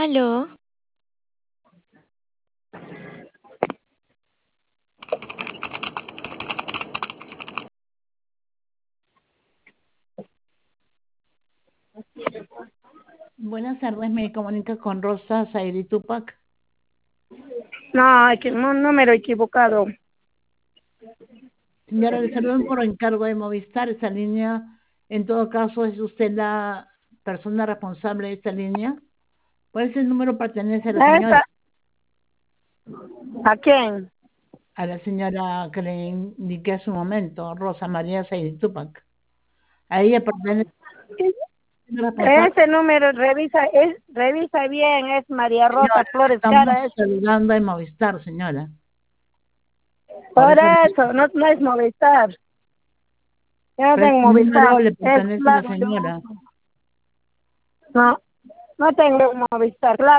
Aló, Buenas tardes, me comunica con Rosa Zairi Tupac. No, un número equivocado. Señora, le saludan por encargo de Movistar, esta línea. En todo caso, ¿es usted la persona responsable de esta línea? ¿Cuál es el número pertenece a la señora? ¿A quién? A la señora que le indiqué hace un momento, Rosa María Zairi Tupac. A ella pertenece la responsable. Ese número, revisa bien, es María Rosa Señora, Flores estamos Cara. saludando en Movistar, señora. Por eso, no es Movistar. Yo no Pero tengo este número Movistar. le Es pertenece a la claro. señora. No tengo Movistar. Claro.